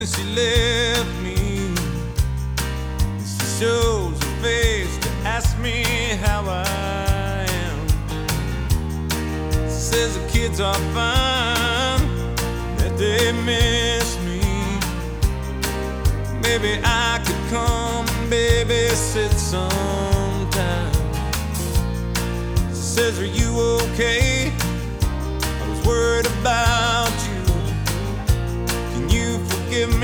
She left me. She shows her face to ask me how I am. She says the kids are fine, that they miss me. Maybe I could come babysit sometime. She says, are you okay? I was worried about